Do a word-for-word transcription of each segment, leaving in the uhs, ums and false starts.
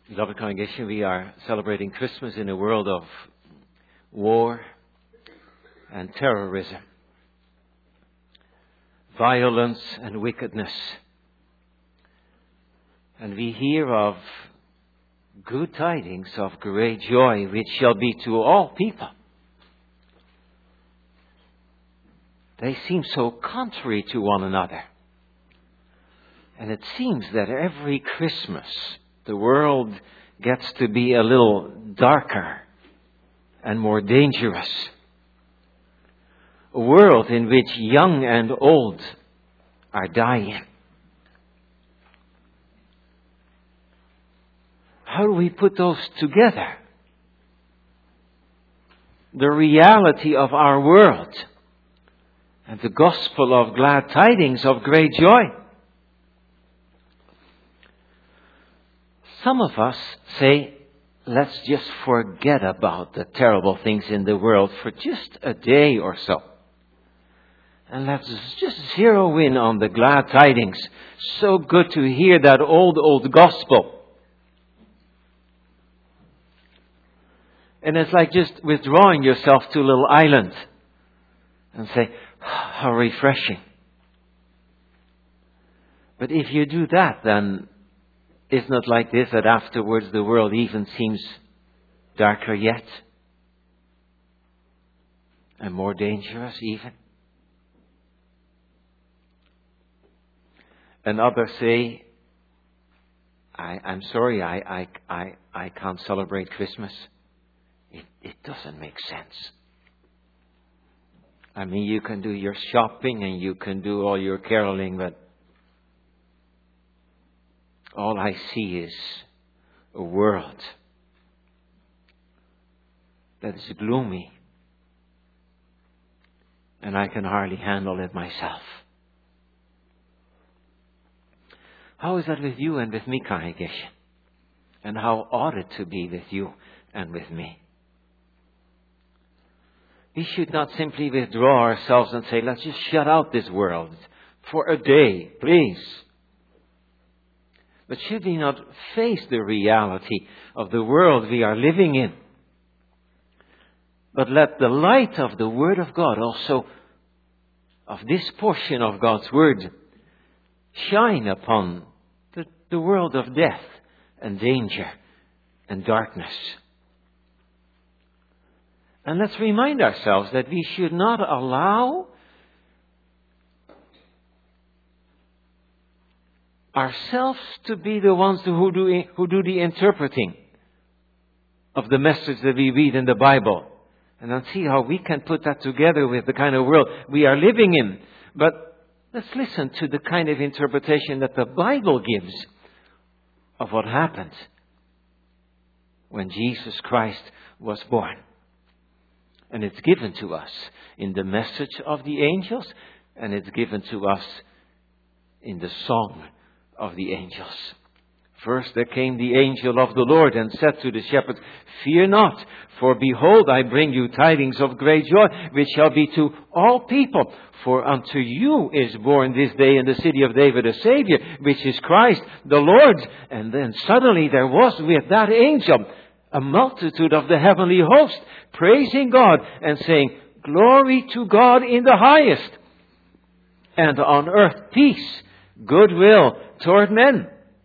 Beloved congregation, we are celebrating Christmas in a world of war and terrorism, violence and wickedness. And we hear of good tidings of great joy, which shall be to all people. They seem so contrary to one another. And it seems that every Christmas the world gets to be a little darker and more dangerous. A world in which young and old are dying. How do we put those together? The reality of our world and the gospel of glad tidings of great joy. Some of us say, let's just forget about the terrible things in the world for just a day or so. And let's just zero in on the glad tidings. So good to hear that old, old gospel. And it's like just withdrawing yourself to a little island and say, how refreshing. But if you do that, then isn't it like this that afterwards the world even seems darker yet? And more dangerous even? And others say, I, I'm sorry, I, I, I, I can't celebrate Christmas. It, it doesn't make sense. I mean, you can do your shopping and you can do all your caroling, but all I see is a world that is gloomy, and I can hardly handle it myself. How is that with you and with me, congregation? And how ought it to be with you and with me? We should not simply withdraw ourselves and say, let's just shut out this world for a day, please. But should we not face the reality of the world we are living in? But let the light of the Word of God, also of this portion of God's Word, shine upon the, the world of death and danger and darkness. And let's remind ourselves that we should not allow ourselves to be the ones who do, who do the interpreting of the message that we read in the Bible. And then see how we can put that together with the kind of world we are living in. But let's listen to the kind of interpretation that the Bible gives of what happened when Jesus Christ was born. And it's given to us in the message of the angels, and it's given to us in the song of the angels. First there came the angel of the Lord and said to the shepherds, fear not, for behold, I bring you tidings of great joy, which shall be to all people. For unto you is born this day in the city of David a Savior, which is Christ the Lord. And then suddenly there was with that angel a multitude of the heavenly host, praising God and saying, glory to God in the highest, and on earth peace, goodwill toward men.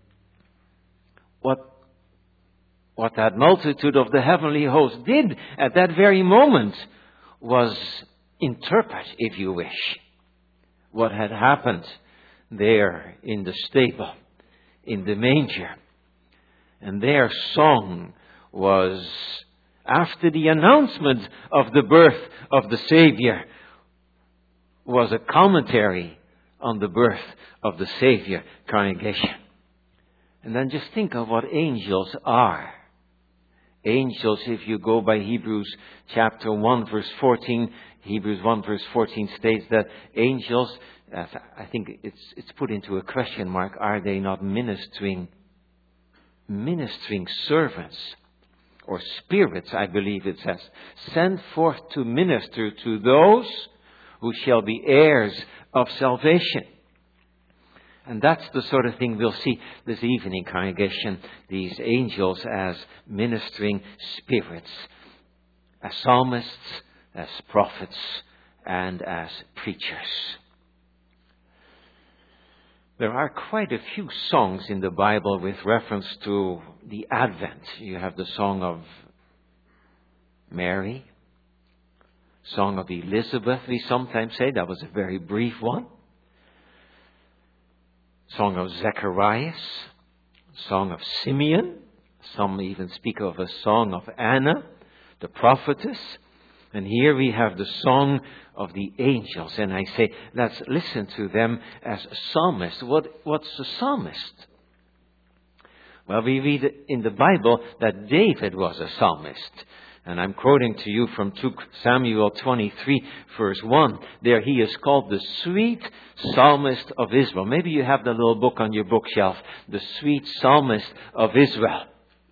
What, what that multitude of the heavenly host did at that very moment was interpret, if you wish, what had happened there in the stable, in the manger. And their song was, after the announcement of the birth of the Savior, was a commentary on the birth of the Savior, congregation. And then just think of what angels are. Angels, if you go by Hebrews chapter one verse fourteen, Hebrews one verse fourteen states that angels, I think it's it's put into a question mark, are they not ministering, ministering servants? Or spirits, I believe it says, sent forth to minister to those who shall be heirs of salvation. And that's the sort of thing we'll see this evening, congregation. These angels as ministering spirits, as psalmists, as prophets, and as preachers. There are quite a few songs in the Bible with reference to the Advent. You have the song of Mary, song of Elizabeth, we sometimes say. That was a very brief one. Song of Zacharias, song of Simeon. Some even speak of a song of Anna, the prophetess. And here we have the song of the angels. And I say, let's listen to them as psalmists. What, what's a psalmist? Well, we read in the Bible that David was a psalmist. And I'm quoting to you from two Samuel twenty-three, verse one. There he is called the sweet psalmist of Israel. Maybe you have the little book on your bookshelf, the sweet psalmist of Israel.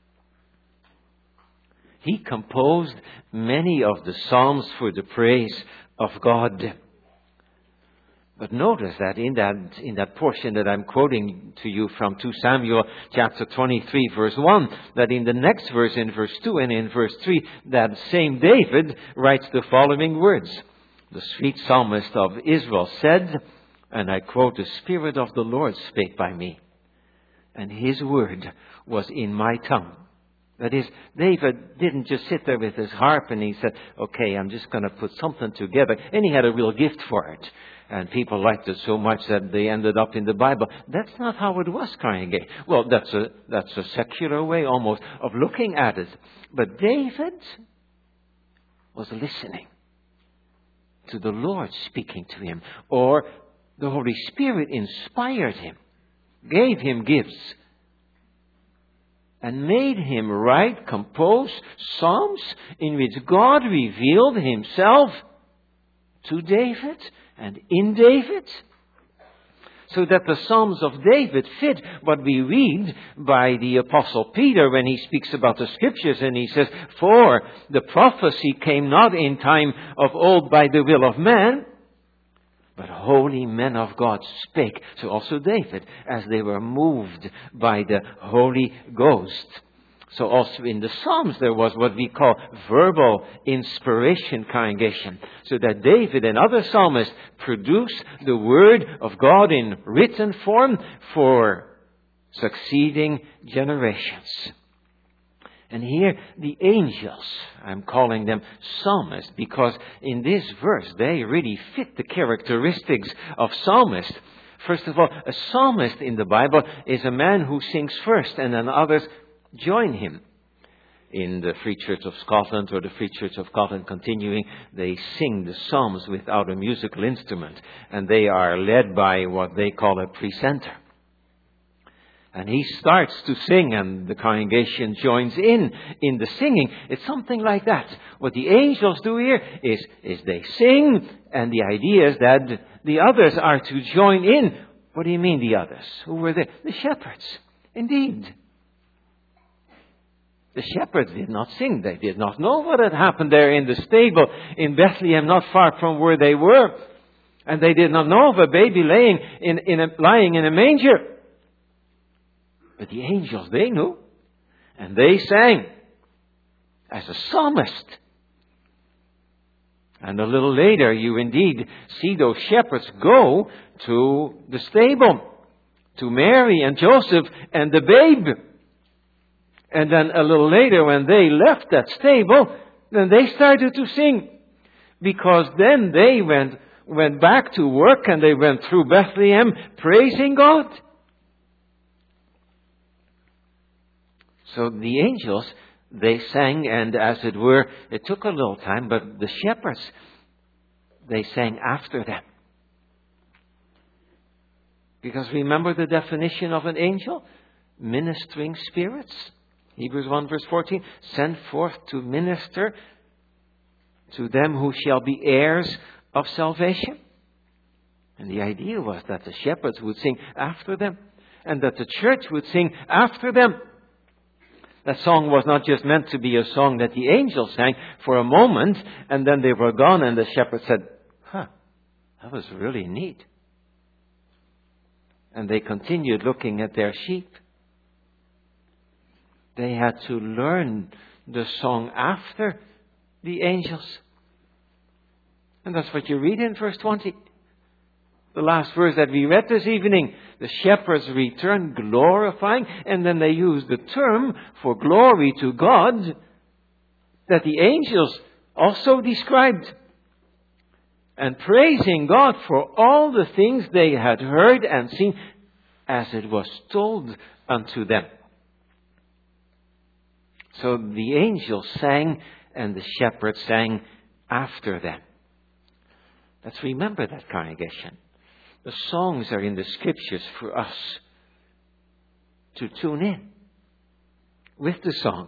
He composed many of the psalms for the praise of God. But notice that in that in that portion that I'm quoting to you from two Samuel chapter twenty-three, verse one, that in the next verse, in verse two and in verse three, that same David writes the following words. The sweet psalmist of Israel said, and I quote, "The Spirit of the Lord spake by me, and His word was in my tongue." That is, David didn't just sit there with his harp and he said, okay, I'm just going to put something together. And he had a real gift for it. And people liked it so much that they ended up in the Bible. That's not how it was, congregation. Well, that's a, that's a secular way almost of looking at it. But David was listening to the Lord speaking to him. Or the Holy Spirit inspired him, gave him gifts, and made him write, compose psalms in which God revealed Himself to David and in David. So that the Psalms of David fit what we read by the Apostle Peter when he speaks about the Scriptures, and he says, "For the prophecy came not in time of old by the will of man, but holy men of God spake." So also David, as they were moved by the Holy Ghost. So also in the Psalms there was what we call verbal inspiration, congregation. So that David and other psalmists produced the Word of God in written form for succeeding generations. And here the angels, I'm calling them psalmists, because in this verse they really fit the characteristics of psalmists. First of all, a psalmist in the Bible is a man who sings first and then others join him. In the Free Church of Scotland or the Free Church of Scotland Continuing, they sing the psalms without a musical instrument, and they are led by what they call a precentor. And he starts to sing and the congregation joins in in the singing. It's something like that. What the angels do here is, is they sing, and the idea is that the others are to join in. What do you mean the others? Who were they? The shepherds. Indeed. The shepherds did not sing. They did not know what had happened there in the stable in Bethlehem, not far from where they were. And they did not know of a baby laying in, in a, lying in a manger. But the angels, they knew. And they sang as a psalmist. And a little later, you indeed see those shepherds go to the stable, to Mary and Joseph and the babe. And then a little later, when they left that stable, then they started to sing. Because then they went, went back to work and they went through Bethlehem praising God. So the angels, they sang, and as it were, it took a little time, but the shepherds, they sang after them. Because remember the definition of an angel? Ministering spirits. Hebrews one verse fourteen, sent forth to minister to them who shall be heirs of salvation. And the idea was that the shepherds would sing after them, and that the church would sing after them. That song was not just meant to be a song that the angels sang for a moment, and then they were gone, and the shepherd said, huh, that was really neat. And they continued looking at their sheep. They had to learn the song after the angels. And that's what you read in verse twenty. The last verse that we read this evening. The shepherds returned glorifying, and then they use the term for glory to God that the angels also described. And praising God for all the things they had heard and seen as it was told unto them. So the angels sang and the shepherds sang after them. Let's remember that, congregation. The songs are in the Scriptures for us to tune in with the song.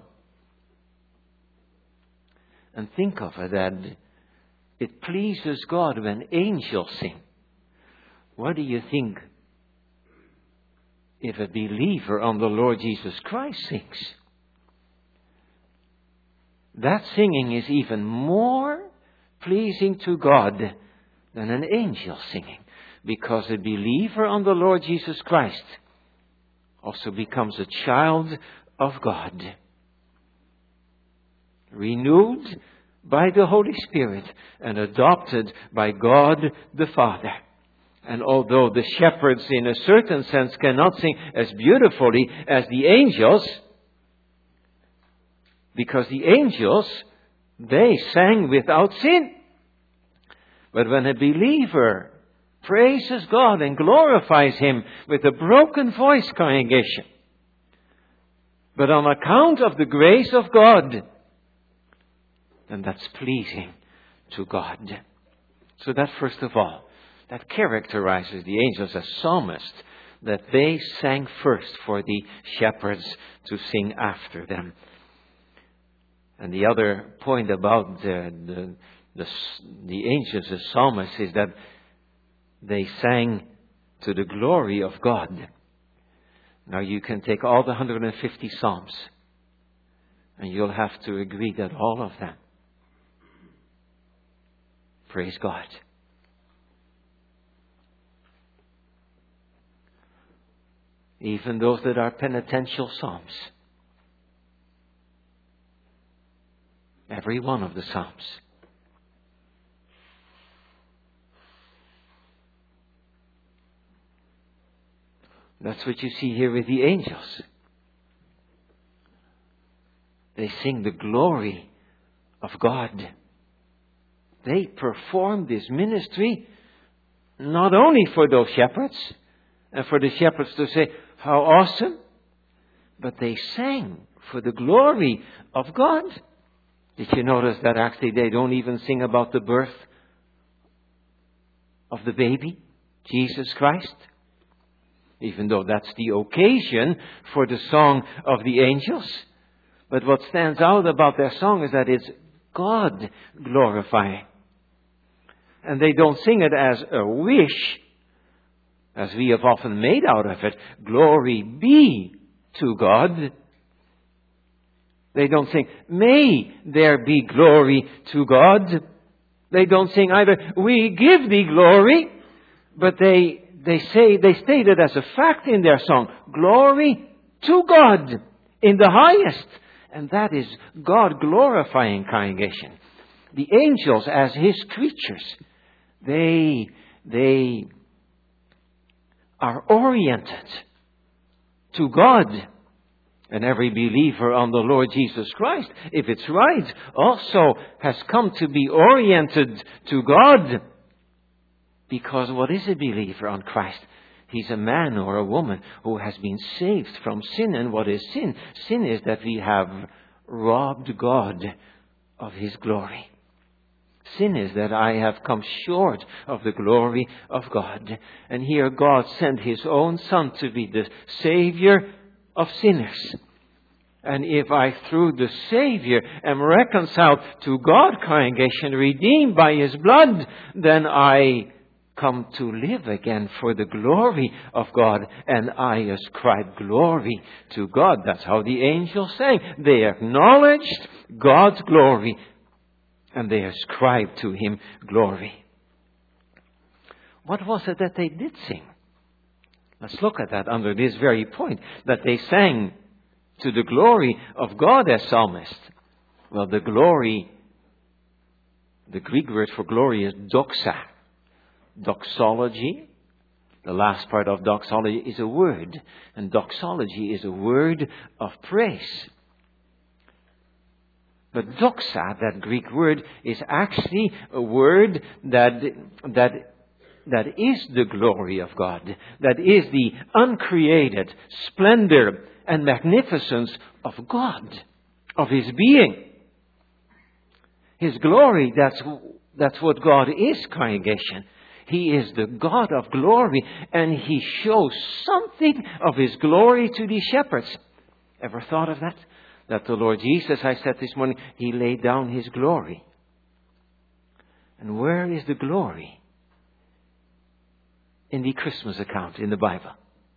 And think of it that it pleases God when angels sing. What do you think if a believer on the Lord Jesus Christ sings? That singing is even more pleasing to God than an angel singing. Because a believer on the Lord Jesus Christ also becomes a child of God. Renewed by the Holy Spirit and adopted by God the Father. And although the shepherds in a certain sense cannot sing as beautifully as the angels, because the angels, they sang without sin. But when a believer praises God and glorifies Him with a broken voice, congregation, but on account of the grace of God, then that's pleasing to God. So that first of all, that characterizes the angels as psalmists, that they sang first for the shepherds to sing after them. And the other point about the, the, the, the angels as psalmists is that they sang to the glory of God. Now you can take all the one hundred fifty psalms, and you'll have to agree that all of them praise God. Even those that are penitential psalms. Every one of the psalms. That's what you see here with the angels. They sing the glory of God. They perform this ministry not only for those shepherds, and for the shepherds to say, how awesome, but they sang for the glory of God. Did you notice that actually they don't even sing about the birth of the baby, Jesus Christ? Even though that's the occasion for the song of the angels. But what stands out about their song is that it's God glorifying. And they don't sing it as a wish, as we have often made out of it. Glory be to God. They don't sing, may there be glory to God. They don't sing either, we give thee glory. But they They say, they state it as a fact in their song. Glory to God in the highest. And that is God glorifying, congregation. The angels as His creatures, they, they are oriented to God. And every believer on the Lord Jesus Christ, if it's right, also has come to be oriented to God. Because what is a believer on Christ? He's a man or a woman who has been saved from sin. And what is sin? Sin is that we have robbed God of His glory. Sin is that I have come short of the glory of God. And here God sent His own Son to be the Savior of sinners. And if I, through the Savior, am reconciled to God, congregation, redeemed by His blood, then I come to live again for the glory of God, and I ascribe glory to God. That's how the angels sang. They acknowledged God's glory, and they ascribed to Him glory. What was it that they did sing? Let's look at that under this very point, that they sang to the glory of God as psalmists. Well, the glory, the Greek word for glory is doxa. Doxology, the last part of doxology is a word. And doxology is a word of praise. But doxa, that Greek word, is actually a word that, that, that is the glory of God. That is the uncreated splendor and magnificence of God, of His being. His glory, that's, that's what God is, congregation. He is the God of glory, and He shows something of His glory to these shepherds. Ever thought of that? That the Lord Jesus, I said this morning, He laid down His glory. And where is the glory? In the Christmas account in the Bible.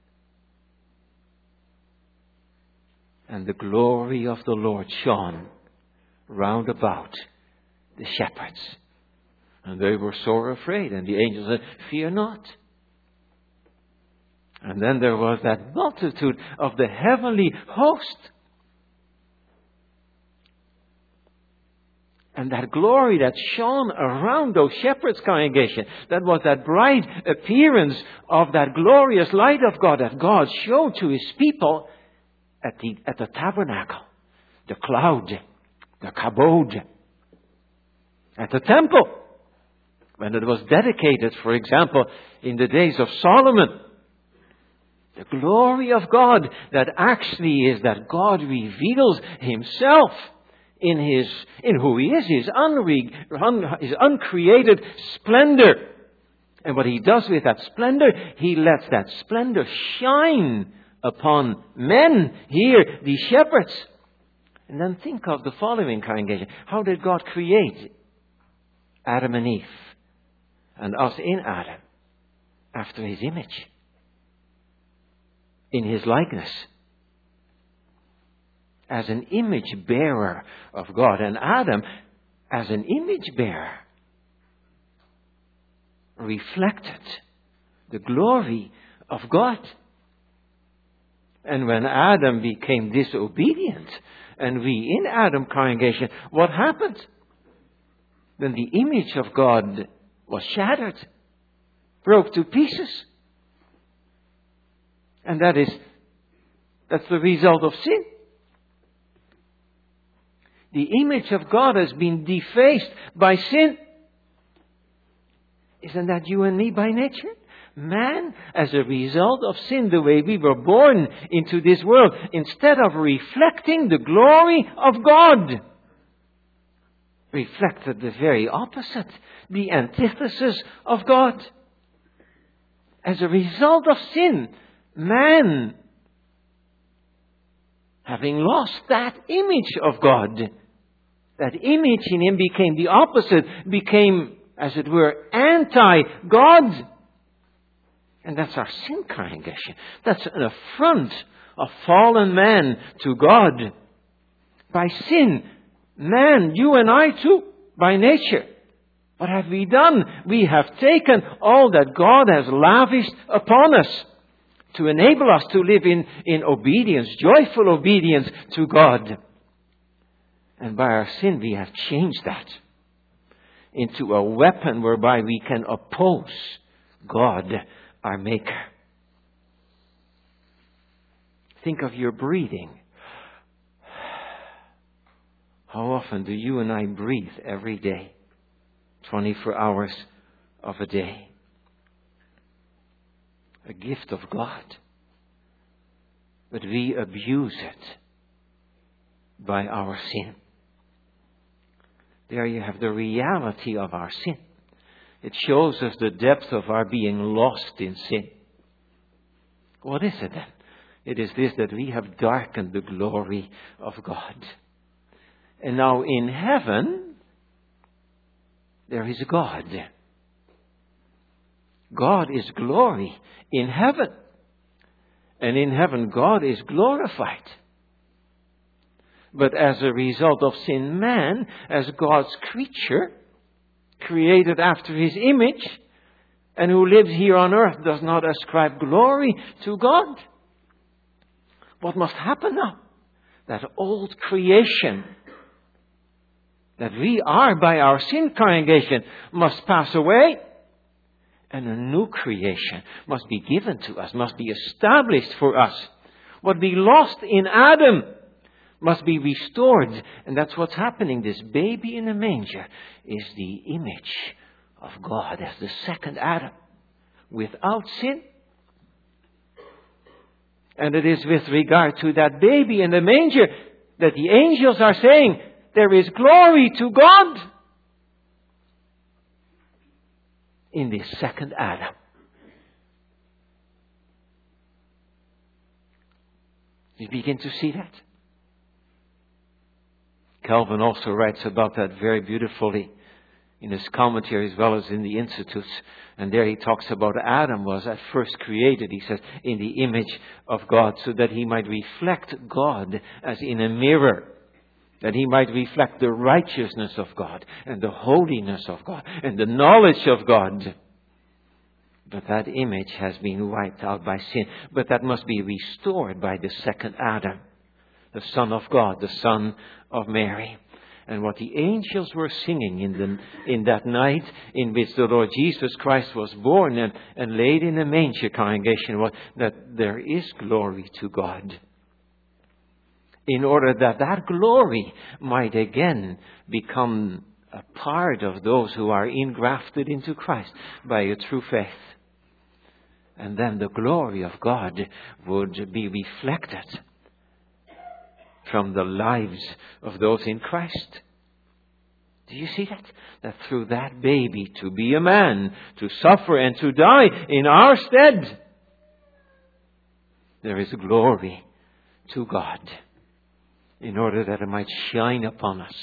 And the glory of the Lord shone round about the shepherds. And they were sore afraid. And the angel said, fear not. And then there was that multitude of the heavenly host. And that glory that shone around those shepherds' congregation, that was that bright appearance of that glorious light of God that God showed to His people at the, at the tabernacle, the cloud, the kabod, at the temple, when it was dedicated, for example, in the days of Solomon. The glory of God that actually is that God reveals Himself in His, in who He is, His, unre, un, His uncreated splendor. And what He does with that splendor, He lets that splendor shine upon men here, these shepherds. And then think of the following congregation. How did God create Adam and Eve and us in Adam? After His image. In His likeness. As an image bearer of God. And Adam, as an image bearer, reflected the glory of God. And when Adam became disobedient, and we in Adam congregation, what happened? Then the image of God was shattered, broke to pieces. And that is, that's the result of sin. The image of God has been defaced by sin. Isn't that you and me by nature? Man, as a result of sin, the way we were born into this world, instead of reflecting the glory of God, reflected the very opposite, the antithesis of God. As a result of sin, man, having lost that image of God, that image in him became the opposite, became, as it were, anti-God. And that's our sin, congregation. That's an affront of fallen man to God. By sin, man, you and I too, by nature. What have we done? We have taken all that God has lavished upon us to enable us to live in, in obedience, joyful obedience to God. And by our sin, we have changed that into a weapon whereby we can oppose God, our Maker. Think of your breathing. How often do you and I breathe every day? twenty-four hours of a day. A gift of God. But we abuse it by our sin. There you have the reality of our sin. It shows us the depth of our being lost in sin. What is it then? It is this, that we have darkened the glory of God. And now in heaven, there is God. God is glory in heaven. And in heaven, God is glorified. But as a result of sin, man, as God's creature, created after His image, and who lives here on earth does not ascribe glory to God. What must happen now? That old creation that we are by our sin, congregation, must pass away. And a new creation must be given to us, must be established for us. What we lost in Adam must be restored. And that's what's happening. This baby in the manger is the image of God as the second Adam, without sin. And it is with regard to that baby in the manger that the angels are saying, there is glory to God in this second Adam. You begin to see that? Calvin also writes about that very beautifully in his commentary as well as in the Institutes. And there he talks about Adam was at first created, he says, in the image of God, so that he might reflect God as in a mirror. That he might reflect the righteousness of God and the holiness of God and the knowledge of God. But that image has been wiped out by sin. But that must be restored by the second Adam, the Son of God, the Son of Mary. And what the angels were singing in the, in that night in which the Lord Jesus Christ was born and, and laid in a manger, congregation, was that there is glory to God. In order that that glory might again become a part of those who are engrafted into Christ by a true faith. And then the glory of God would be reflected from the lives of those in Christ. Do you see that? That through that baby to be a man, to suffer and to die in our stead, there is glory to God. In order that it might shine upon us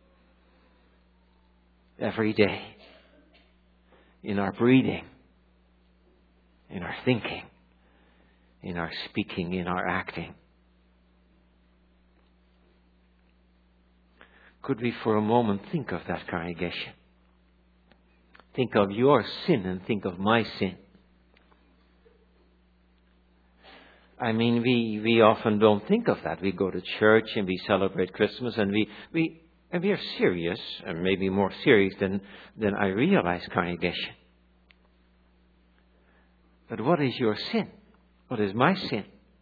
every day, in our breathing, in our thinking, in our speaking, in our acting. Could we for a moment think of that, congregation? Think of your sin and think of my sin. I mean, we, we often don't think of that. We go to church and we celebrate Christmas and we, we, and we are serious, and maybe more serious than, than I realize, congregation. But what is your sin? What is my sin?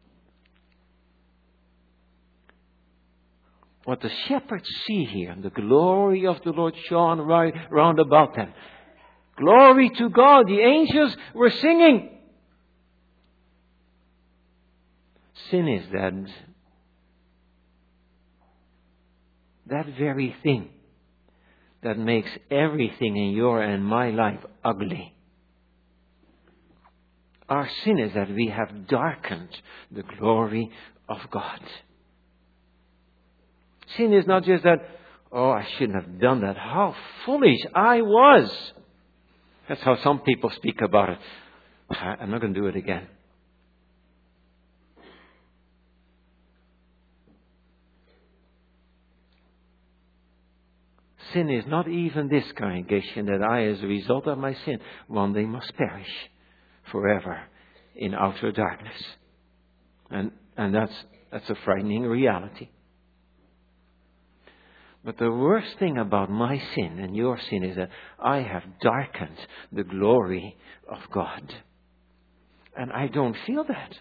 What the shepherds see here, and the glory of the Lord shone right round about them. Glory to God, the angels were singing. Sin is that, that very thing that makes everything in your and my life ugly. Our sin is that we have darkened the glory of God. Sin is not just that, oh, I shouldn't have done that. How foolish I was. That's how some people speak about it. I'm not going to do it again. Sin is not even this, congregation, that I, as a result of my sin, one day must perish forever in outer darkness. And and that's that's a frightening reality. But the worst thing about my sin and your sin is that I have darkened the glory of God. And I don't feel that.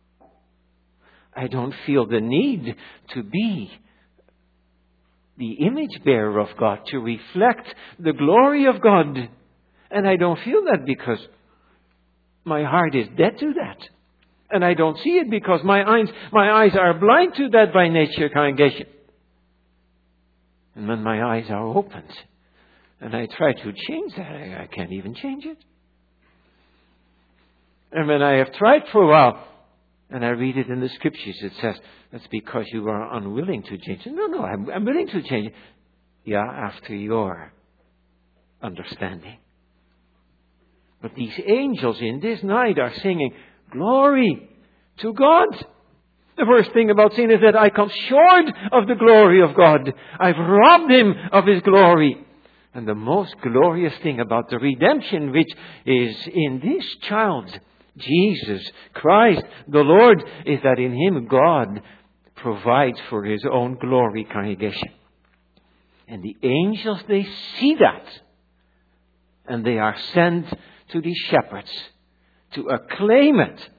I don't feel the need to be the image bearer of God, to reflect the glory of God. And I don't feel that because my heart is dead to that. And I don't see it because my eyes, my eyes are blind to that by nature, congregation. And when my eyes are opened and I try to change that, I, I can't even change it. And when I have tried for a while, and I read it in the scriptures, it says, that's because you are unwilling to change it. No, no, I'm, I'm willing to change it. Yeah, after your understanding. But these angels in this night are singing, glory to God. The worst thing about sin is that I come short of the glory of God. I've robbed Him of His glory. And the most glorious thing about the redemption, which is in this child, Jesus Christ, the Lord, is that in Him God provides for His own glory, congregation. And the angels, they see that. And they are sent to the shepherds to acclaim it.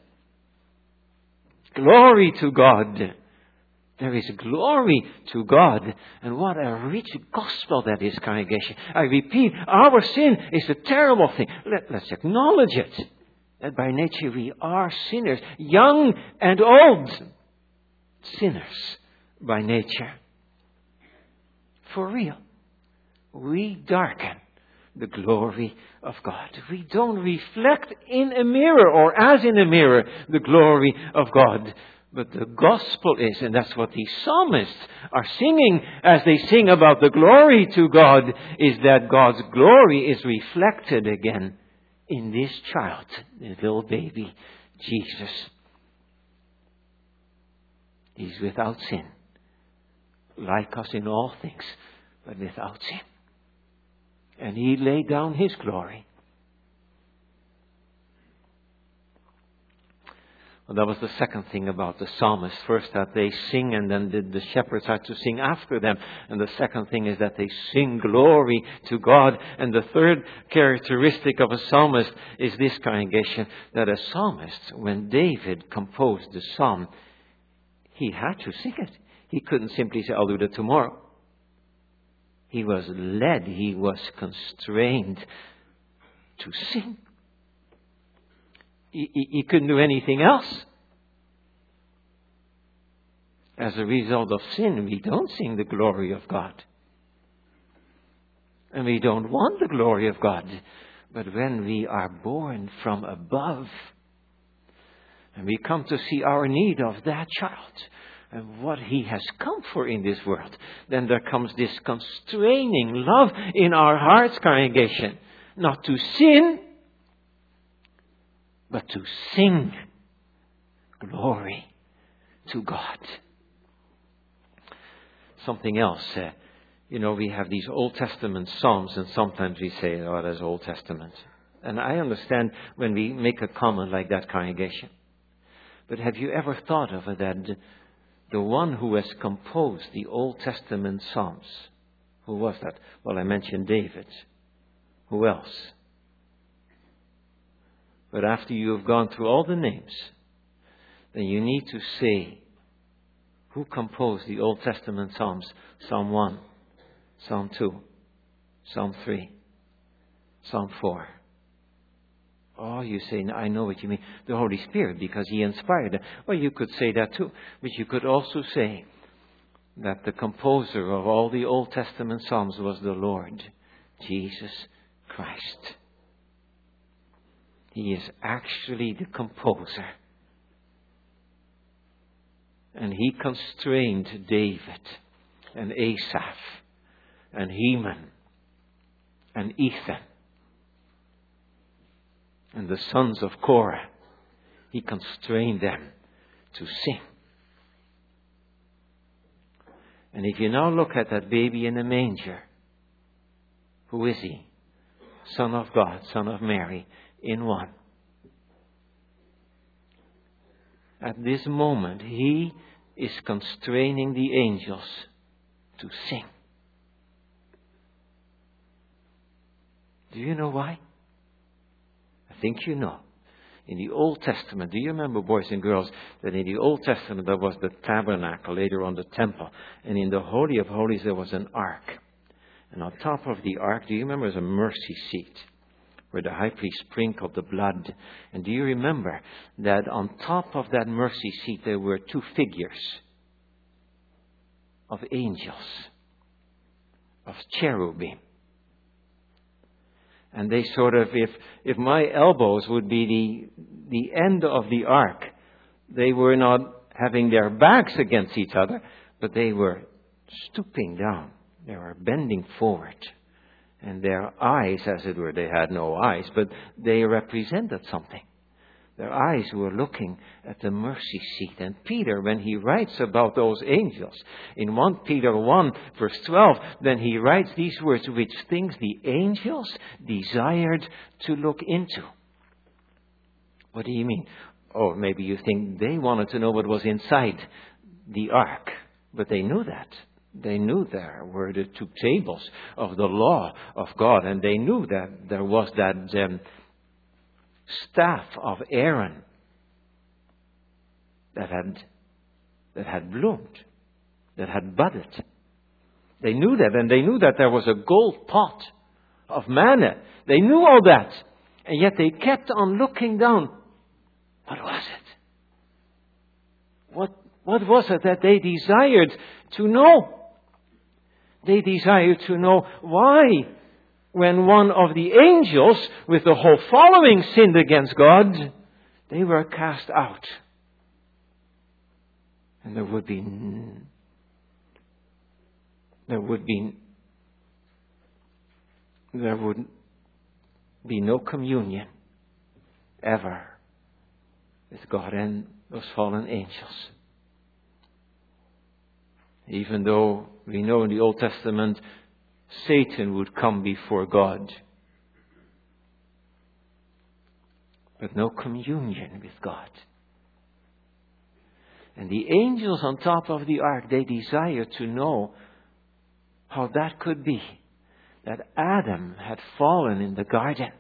Glory to God. There is glory to God. And what a rich gospel that is, congregation. I repeat, our sin is a terrible thing. Let, let's acknowledge it. That by nature we are sinners. Young and old. Sinners by nature. For real. We darken the glory of God. We don't reflect in a mirror or as in a mirror the glory of God. But the gospel is, and that's what the psalmists are singing as they sing about the glory to God, is that God's glory is reflected again in this child, the little baby, Jesus. He's without sin, like us in all things, but without sin. And He laid down His glory. Well, that was the second thing about the psalmists. First, that they sing, and then the, the shepherds had to sing after them. And the second thing is that they sing glory to God. And the third characteristic of a psalmist is this, congregation, that a psalmist, when David composed the psalm, he had to sing it. He couldn't simply say, I'll do that tomorrow. He was led, he was constrained to sing. He, he, he couldn't do anything else. As a result of sin, we don't sing the glory of God. And we don't want the glory of God. But when we are born from above, and we come to see our need of that child, and what He has come for in this world, then there comes this constraining love in our hearts, congregation. Not to sin, but to sing glory to God. Something else, uh, you know, we have these Old Testament Psalms, and sometimes we say, oh, that's Old Testament. And I understand when we make a comment like that, congregation. But have you ever thought of it that the one who has composed the Old Testament Psalms, who was that? Well, I mentioned David. Who else? But after you have gone through all the names, then you need to say, who composed the Old Testament Psalms? Psalm one, Psalm two, Psalm three, Psalm four. Oh, you say, I know what you mean. The Holy Spirit, because He inspired it. Well, you could say that too. But you could also say that the composer of all the Old Testament Psalms was the Lord, Jesus Christ. He is actually the composer. And He constrained David and Asaph and Heman and Ethan and the sons of Korah. He constrained them to sing. And if you now look at that baby in the manger, who is He? Son of God, Son of Mary, in one. At this moment, He is constraining the angels to sing. Do you know why? I think you know. In the Old Testament, do you remember, boys and girls, that in the Old Testament there was the tabernacle, later on the temple, and in the Holy of Holies there was an ark. And on top of the ark, do you remember, there was a mercy seat where the high priest sprinkled the blood. And do you remember that on top of that mercy seat there were two figures of angels, of cherubim. And they sort of, if if my elbows would be the the end of the ark, they were not having their backs against each other, but they were stooping down. They were bending forward. And their eyes, as it were, they had no eyes, but they represented something. Their eyes were looking at the mercy seat. And Peter, when he writes about those angels, in First Peter one, verse twelve, then he writes these words, which things the angels desired to look into. What do you mean? Oh, maybe you think they wanted to know what was inside the ark. But they knew that. They knew there were the two tables of the law of God. And they knew that there was that um, staff of Aaron that had, that had bloomed, that had budded. They knew that. And they knew that there was a gold pot of manna. They knew all that. And yet they kept on looking down. What was it? What, what was it that they desired to know? They desired to know why, when one of the angels with the whole following sinned against God, they were cast out. And there would be, there would be, there would be no communion ever with God and those fallen angels. Even though we know in the Old Testament Satan would come before God. But no communion with God. And the angels on top of the ark, they desired to know how that could be. That Adam had fallen in the garden.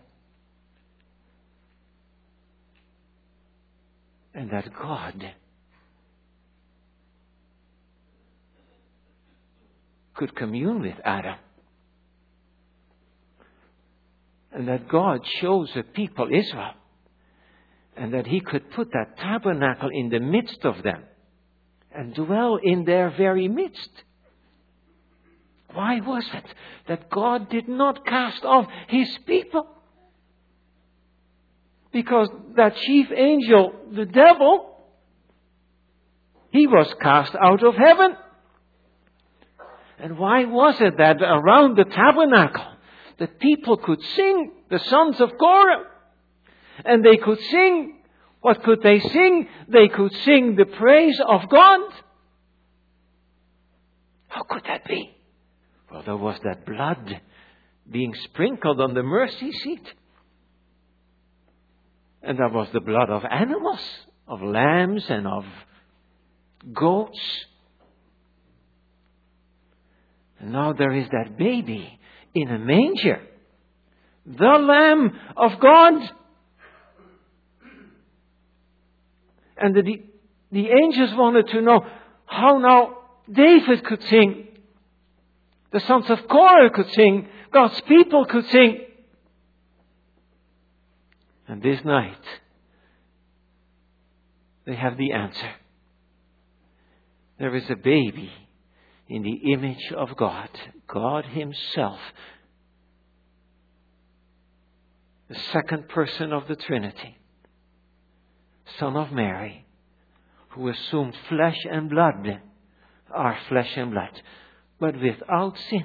And that God could commune with Adam. And that God chose a people, Israel. And that He could put that tabernacle in the midst of them. And dwell in their very midst. Why was it that God did not cast off His people? Because that chief angel, the devil, he was cast out of heaven. And why was it that around the tabernacle, the people could sing, the sons of Korah? And they could sing, what could they sing? They could sing the praise of God. How could that be? Well, there was that blood being sprinkled on the mercy seat. And that was the blood of animals, of lambs and of goats. And now there is that baby in a manger. The Lamb of God. And the, the angels wanted to know how now David could sing. The sons of Korah could sing. God's people could sing. And this night, they have the answer. There is a baby in the image of God. God Himself. The second person of the Trinity. Son of Mary. Who assumed flesh and blood. Our flesh and blood. But without sin.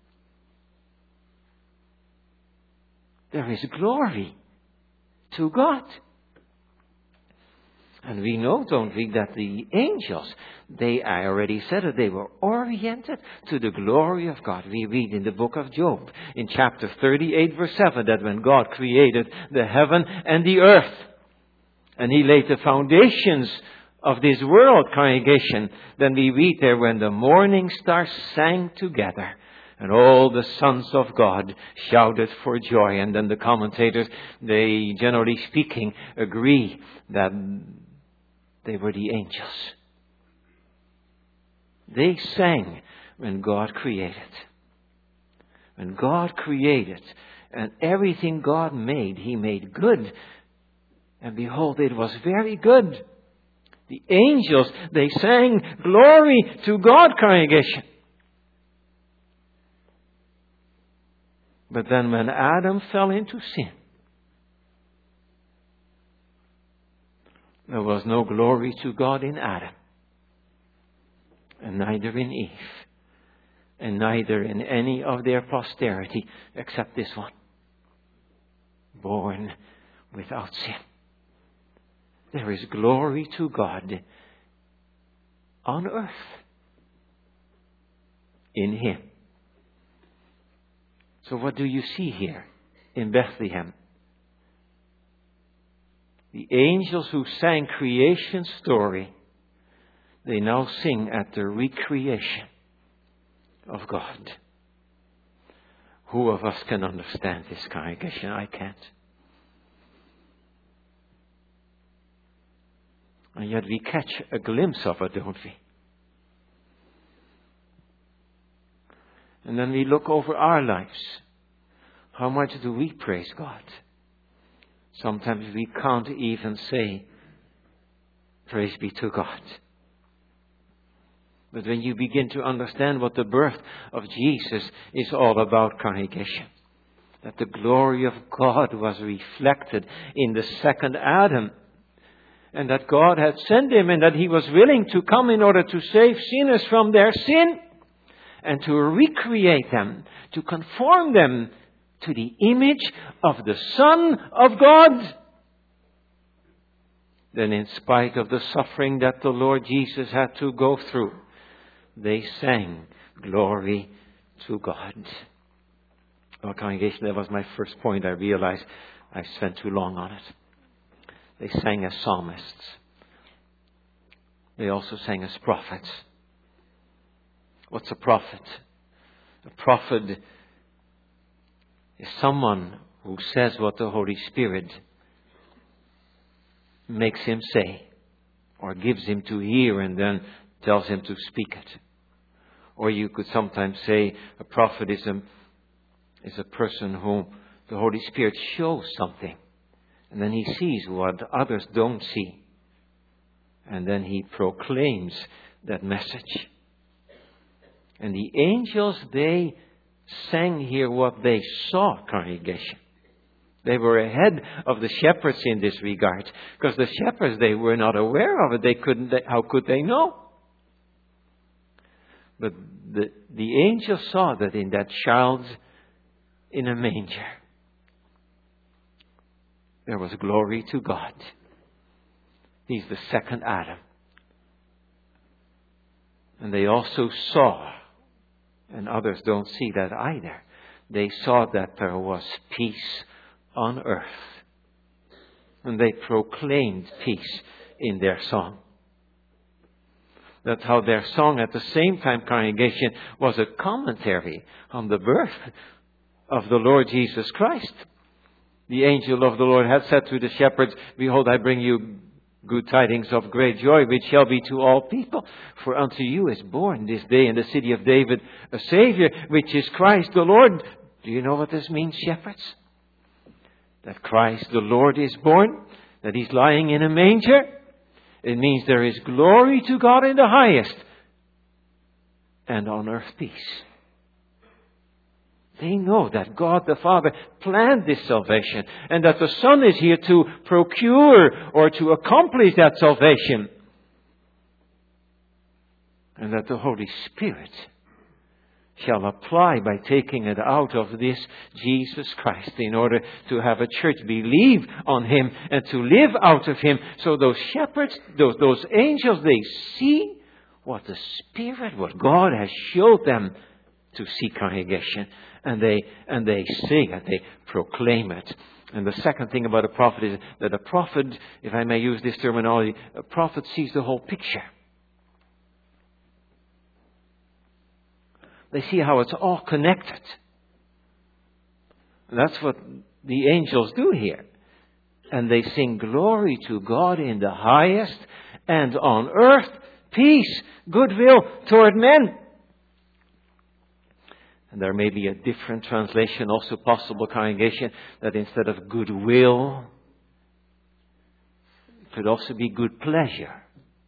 There is glory to God. And we know, don't we, that the angels, they, I already said it, they were oriented to the glory of God. We read in the book of Job, in chapter thirty-eight, verse seven, that when God created the heaven and the earth, and He laid the foundations of this world, congregation, then we read there, when the morning stars sang together, and all the sons of God shouted for joy. And then the commentators, they generally speaking agree that they were the angels. They sang when God created. When God created and everything God made, He made good. And behold, it was very good. The angels, they sang glory to God, congregation. But then when Adam fell into sin, there was no glory to God in Adam, and neither in Eve, and neither in any of their posterity except this one, born without sin. There is glory to God on earth in Him. So what do you see here in Bethlehem? The angels who sang creation's story, they now sing at the recreation of God. Who of us can understand this, congregation? I can't. And yet we catch a glimpse of it, don't we? And then we look over our lives. How much do we praise God? Sometimes we can't even say, praise be to God. But when you begin to understand what the birth of Jesus is all about, congregation, that the glory of God was reflected in the second Adam, and that God had sent Him, and that He was willing to come in order to save sinners from their sin, and to recreate them, to conform them to the image of the Son of God. Then in spite of the suffering that the Lord Jesus had to go through, they sang glory to God. Well, congregation, that was my first point. I realized I spent too long on it. They sang as psalmists. They also sang as prophets. What's a prophet? A prophet is someone who says what the Holy Spirit makes him say, or gives him to hear and then tells him to speak it. Or you could sometimes say a prophet is a, is a person whom the Holy Spirit shows something, and then he sees what others don't see, and then he proclaims that message. And the angels, they sang here what they saw, congregation. They were ahead of the shepherds in this regard, because the shepherds, they were not aware of it. They couldn't. They, how could they know? But the the angels saw that in that child in a manger, there was glory to God. He's the second Adam. And they also saw, and others don't see that either, they saw that there was peace on earth. And they proclaimed peace in their song. That's how their song at the same time, congregation, was a commentary on the birth of the Lord Jesus Christ. The angel of the Lord had said to the shepherds, "Behold, I bring you good tidings of great joy, which shall be to all people. For unto you is born this day in the city of David a Savior, which is Christ the Lord." Do you know what this means, shepherds? That Christ the Lord is born, that He's lying in a manger. It means there is glory to God in the highest, and on earth peace. They know that God the Father planned this salvation, and that the Son is here to procure or to accomplish that salvation. And that the Holy Spirit shall apply by taking it out of this Jesus Christ in order to have a church believe on Him and to live out of Him. So those shepherds, those, those angels, they see what the Spirit, what God has showed them to see, congregation. And they, and they sing it, they proclaim it. And the second thing about a prophet is that a prophet, if I may use this terminology, a prophet sees the whole picture. They see how it's all connected. And that's what the angels do here. And they sing glory to God in the highest, and on earth peace, goodwill toward men. And there may be a different translation also possible, congregation, that instead of goodwill, it could also be good pleasure.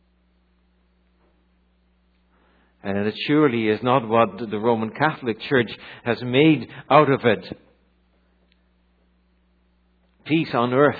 And it surely is not what the Roman Catholic Church has made out of it. Peace on earth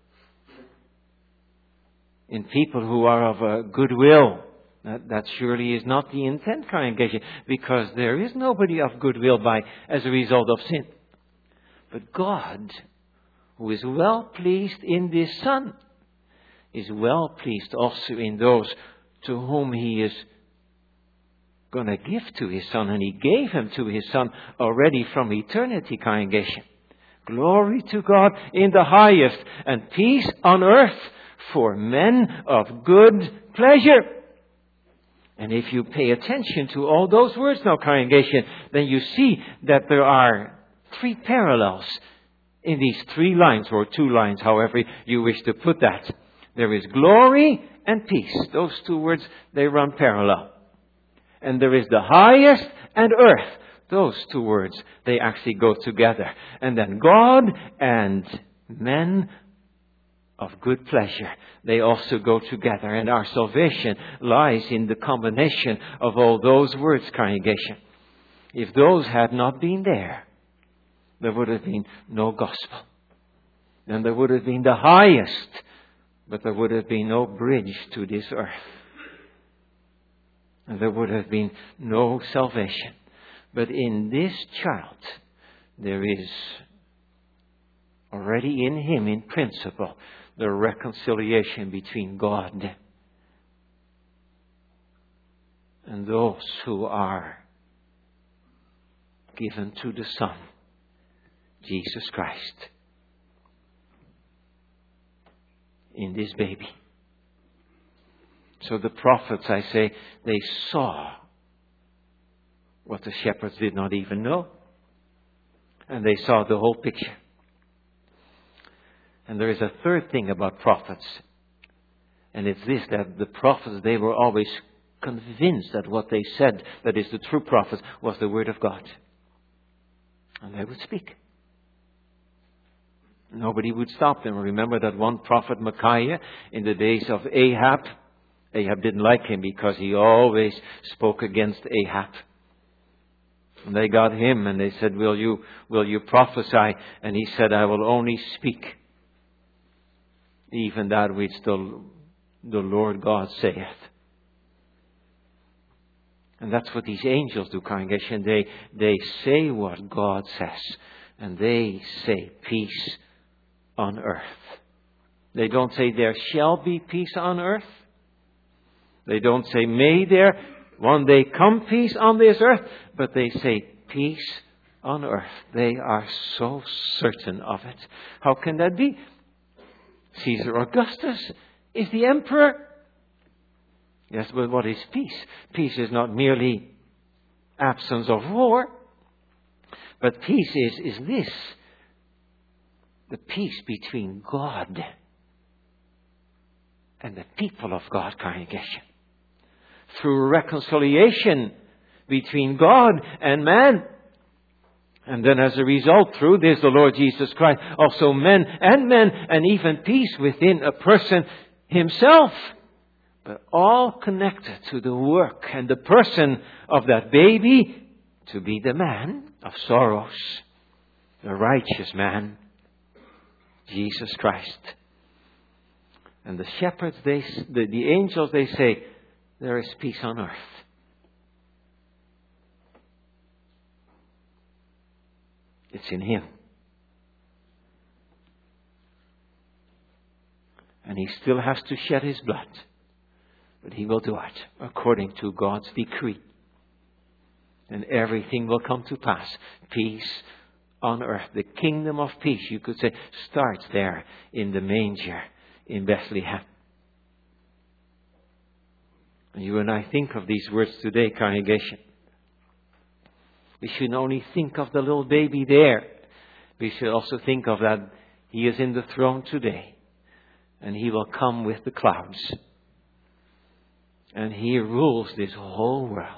in people who are of a goodwill. That, that surely is not the intent, congregation, because there is nobody of goodwill by as a result of sin. But God, who is well pleased in this Son, is well pleased also in those to whom He is going to give to His Son. And He gave Him to His Son already from eternity, congregation. Glory to God in the highest, and peace on earth for men of good pleasure. And if you pay attention to all those words now, congregation, then you see that there are three parallels in these three lines, or two lines, however you wish to put that. There is glory and peace. Those two words, they run parallel. And there is the highest and earth. Those two words, they actually go together. And then God and men of good pleasure, they also go together. And our salvation lies in the combination of all those words, congregation. If those had not been there, there would have been no gospel. Then there would have been the highest, but there would have been no bridge to this earth. And there would have been no salvation. But in this child, there is already in Him, in principle, the reconciliation between God and those who are given to the Son, Jesus Christ, in this baby. So the prophets, I say, they saw what the shepherds did not even know. And they saw the whole picture. And there is a third thing about prophets. And it's this, that the prophets, they were always convinced that what they said, that is the true prophets, was the word of God. And they would speak. Nobody would stop them. Remember that one prophet, Micaiah, in the days of Ahab. Ahab didn't like him because he always spoke against Ahab. And they got him and they said, will you, will you prophesy? And he said, I will only speak even that which the, the Lord God saith. And that's what these angels do, congregation. They, they say what God says. And they say peace on earth. They don't say there shall be peace on earth. They don't say may there one day come peace on this earth. But they say peace on earth. They are so certain of it. How can that be? Caesar Augustus is the emperor. Yes, but what is peace? Peace is not merely absence of war. But peace is, is this. The peace between God and the people of God, congregation. Through reconciliation between God and man. And then as a result, through this, the Lord Jesus Christ, also men and men, and even peace within a person himself. But all connected to the work and the person of that baby to be the man of sorrows, the righteous man, Jesus Christ. And the shepherds, they, the, the angels, they say, there is peace on earth. It's in Him. And He still has to shed His blood. But He will do it according to God's decree. And everything will come to pass. Peace on earth. The kingdom of peace, you could say, starts there in the manger in Bethlehem. And you and I think of these words today, congregation. We should only think of the little baby there. We should also think of that He is in the throne today. And He will come with the clouds. And He rules this whole world.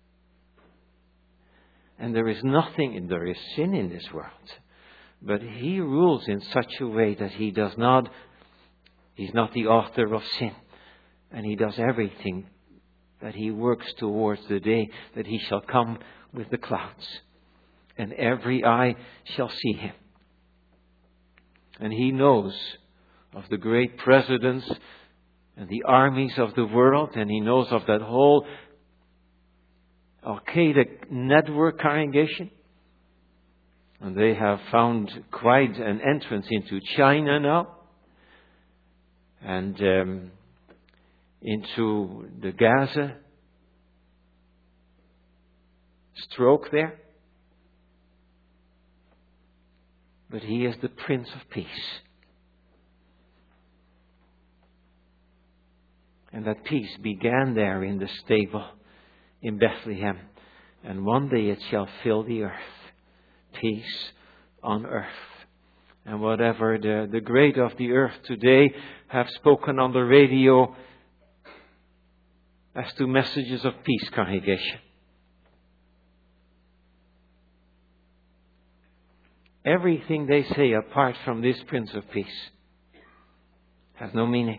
And there is nothing, and there is sin in this world. But He rules in such a way that He does not, He's not the author of sin. And He does everything that He works towards the day that He shall come with the clouds. And every eye shall see Him. And He knows of the great presidents and the armies of the world. And He knows of that whole Al-Qaeda network, congregation. And they have found quite an entrance into China now. and um, into the Gaza stroke there. But He is the Prince of Peace. And that peace began there in the stable in Bethlehem. And one day it shall fill the earth. Peace on earth. And whatever the, the great of the earth today have spoken on the radio as to messages of peace, congregation. Everything they say apart from this Prince of Peace has no meaning.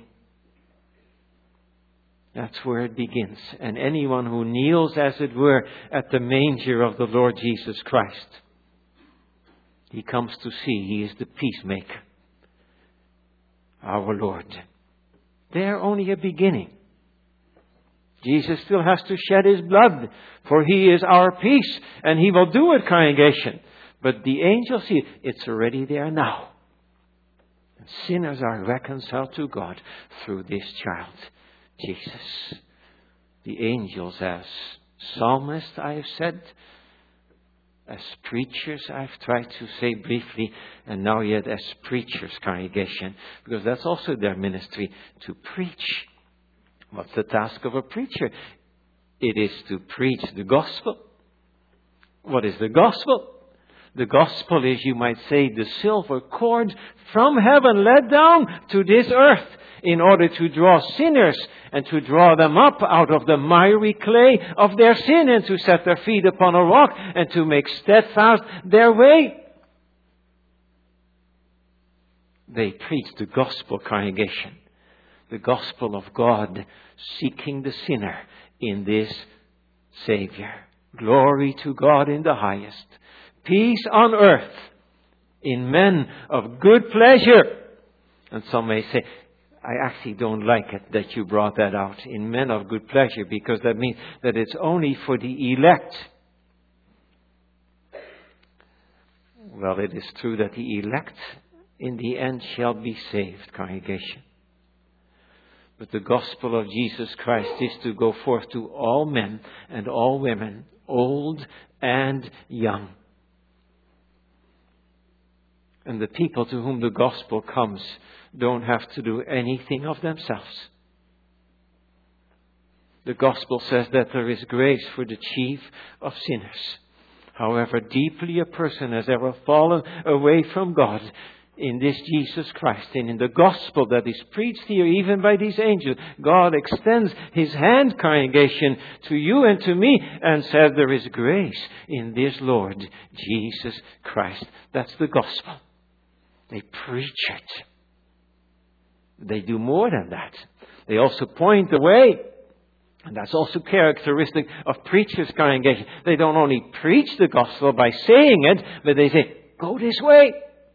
That's where it begins. And anyone who kneels, as it were, at the manger of the Lord Jesus Christ, he comes to see He is the peacemaker, our Lord. They're only a beginning. Jesus still has to shed His blood, for He is our peace, and He will do it, congregation. But the angels see it. It's already there now. And sinners are reconciled to God through this child, Jesus. The angels, as psalmists, I have said, as preachers, I've tried to say briefly, and now yet as preachers, congregation, because that's also their ministry, to preach. What's the task of a preacher? It is to preach the gospel. What is the gospel? The gospel is, you might say, the silver cord from heaven led down to this earth in order to draw sinners and to draw them up out of the miry clay of their sin and to set their feet upon a rock and to make steadfast their way. They preach the gospel, congregation. The gospel of God seeking the sinner in this Savior. Glory to God in the highest. Peace on earth in men of good pleasure. And some may say, I actually don't like it that you brought that out, in men of good pleasure, because that means that it's only for the elect. Well, it is true that the elect in the end shall be saved, congregation. But the gospel of Jesus Christ is to go forth to all men and all women, old and young. And the people to whom the gospel comes don't have to do anything of themselves. The gospel says that there is grace for the chief of sinners. However deeply a person has ever fallen away from God, in this Jesus Christ and in the gospel that is preached here, even by these angels, God extends His hand, congregation, to you and to me and says there is grace in this Lord Jesus Christ. That's the gospel. They preach it. They do more than that. They also point the way. And that's also characteristic of preachers, congregation. They don't only preach the gospel by saying it, but they say, go this way.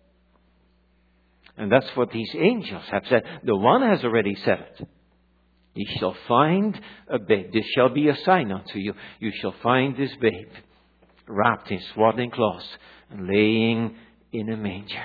And that's what these angels have said. The one has already said it. Ye shall find a babe. This shall be a sign unto you. You shall find this babe wrapped in swaddling cloths and laying in a manger.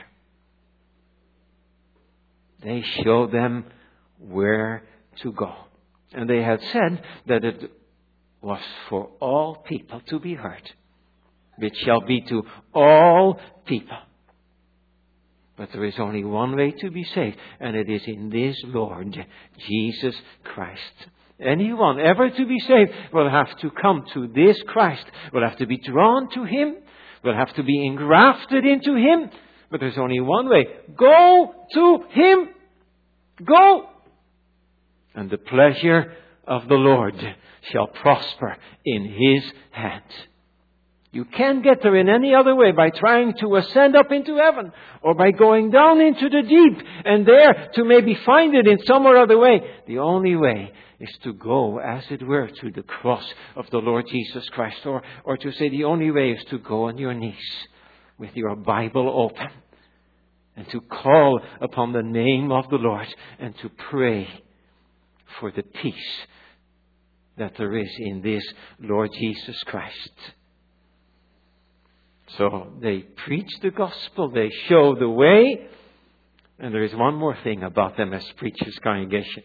They showed them where to go. And they had said that it was for all people to be heard. It shall be to all people. But there is only one way to be saved, and it is in this Lord, Jesus Christ. Anyone ever to be saved will have to come to this Christ, will have to be drawn to Him, will have to be engrafted into Him. But there's only one way. Go to Him. Go. And the pleasure of the Lord shall prosper in His hand. You can't get there in any other way by trying to ascend up into heaven or by going down into the deep and there to maybe find it in some other way. The only way is to go, as it were, to the cross of the Lord Jesus Christ. Or, or to say the only way is to go on your knees with your Bible open and to call upon the name of the Lord and to pray for the peace that there is in this Lord Jesus Christ. So they preach the gospel, they show the way, And there is one more thing about them as preachers, congregation.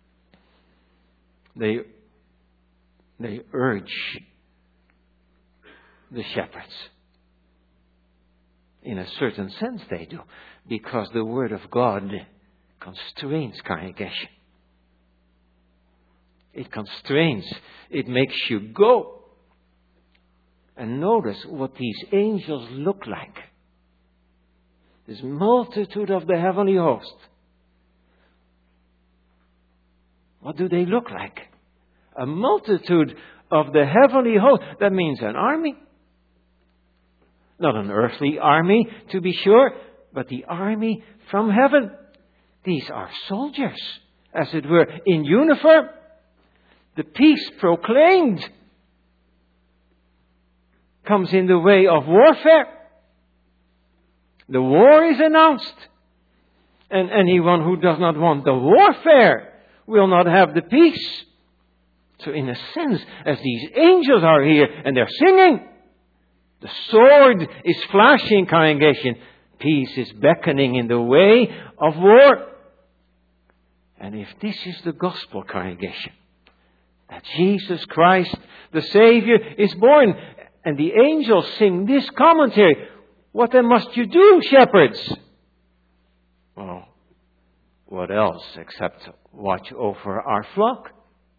They, they urge the shepherds. In a certain sense they do. Because the Word of God constrains congregation. It constrains. It makes you go. And notice what these angels look like. This multitude of the heavenly host. What do they look like? A multitude of the heavenly host. That means an army. Not an earthly army, to be sure, but the army from heaven. These are soldiers, as it were, in uniform. The peace proclaimed comes in the way of warfare. The war is announced. And anyone who does not want the warfare will not have the peace. So in a sense, as these angels are here and they're singing, the sword is flashing, congregation. Peace is beckoning in the way of war. And if this is the gospel, congregation, that Jesus Christ, the Savior, is born, and the angels sing this commentary, what then must you do, shepherds? Well, what else except watch over our flock?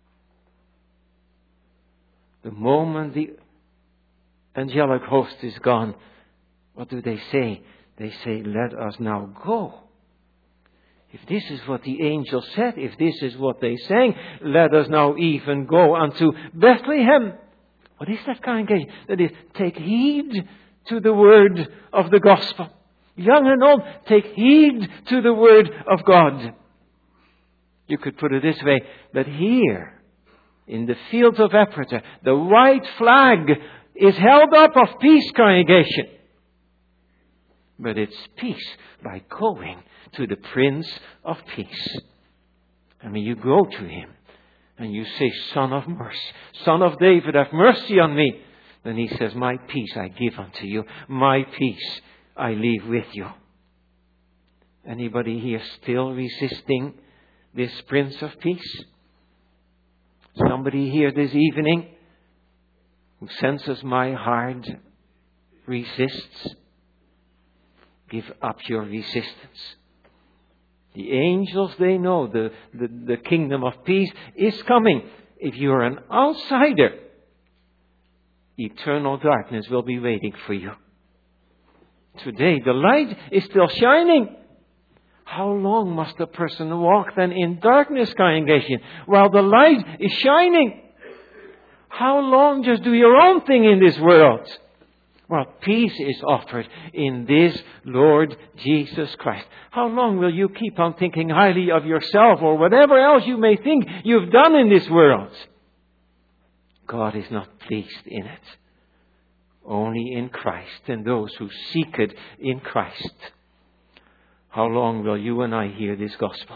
The moment the angelic host is gone, what do they say? They say, let us now go. If this is what the angel said, if this is what they sang, let us now even go unto Bethlehem. What is that congregation? That is, take heed to the word of the gospel. Young and old, take heed to the word of God. You could put it this way, that here, in the fields of Ephrata, the white flag is held up of peace, congregation. But it's peace by going to the Prince of Peace. I mean, you go to Him and you say, Son of mercy, Son of David, have mercy on me. Then He says, my peace I give unto you. My peace I leave with you. Anybody here still resisting this Prince of Peace? Somebody here this evening who senses my heart resists? Give up your resistance. The angels, they know the, the, the kingdom of peace is coming. If you're an outsider, eternal darkness will be waiting for you. Today, the light is still shining. How long must a person walk then in darkness, congregation, while the light is shining? How long just do your own thing in this world? Well, peace is offered in this Lord Jesus Christ. How long will you keep on thinking highly of yourself or whatever else you may think you've done in this world? God is not pleased in it. Only in Christ and those who seek it in Christ. How long will you and I hear this gospel?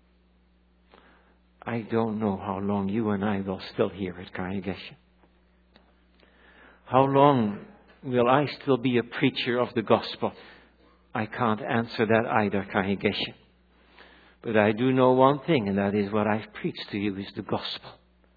I don't know how long you and I will still hear it, congregation. How long will I still be a preacher of the gospel? I can't answer that either, congregation. But I do know one thing, and that is what I've preached to you is the gospel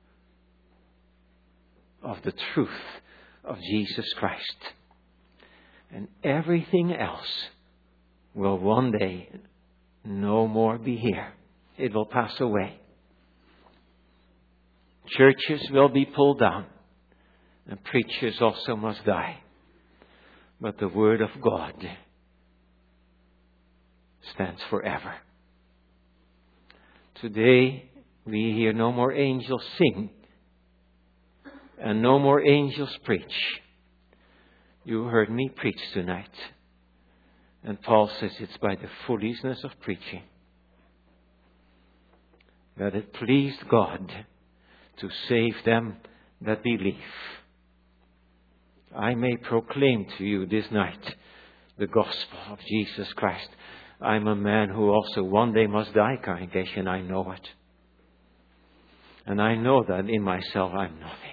of the truth of Jesus Christ. And everything else will one day no more be here. It will pass away. Churches will be pulled down, and preachers also must die. But the Word of God stands forever. Today we hear no more angels sing and no more angels preach. You heard me preach tonight. And Paul says it's by the foolishness of preaching that it pleased God to save them that believe. I may proclaim to you this night the gospel of Jesus Christ. I'm a man who also one day must die, congregation. I know it. And I know that in myself I'm nothing.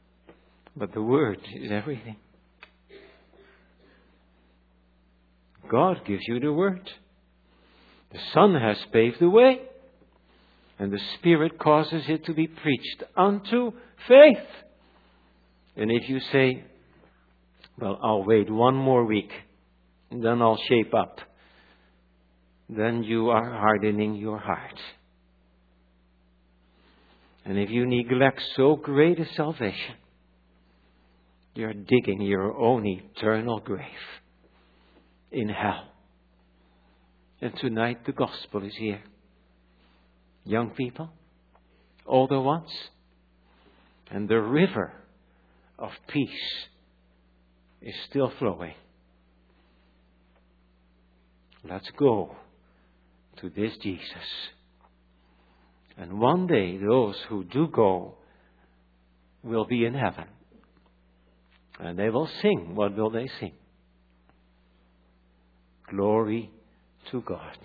But the Word is everything. God gives you the word. The Son has paved the way. And the Spirit causes it to be preached unto faith. And if you say, well, I'll wait one more week, and then I'll shape up, then you are hardening your heart. And if you neglect so great a salvation, you're digging your own eternal grave in hell. And tonight the gospel is here. Young people, older ones, and the river of peace is still flowing. Let's go to this Jesus. And one day those who do go will be in heaven. And they will sing. What will they sing? Glory to God.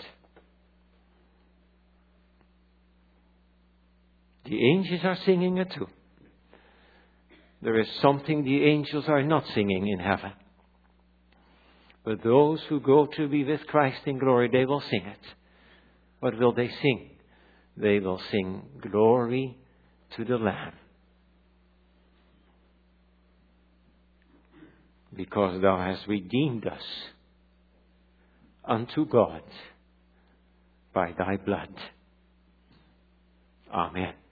The angels are singing it too. There is something the angels are not singing in heaven. But those who go to be with Christ in glory, they will sing it. What will they sing? They will sing glory to the Lamb. Because thou hast redeemed us unto God by thy blood. Amen.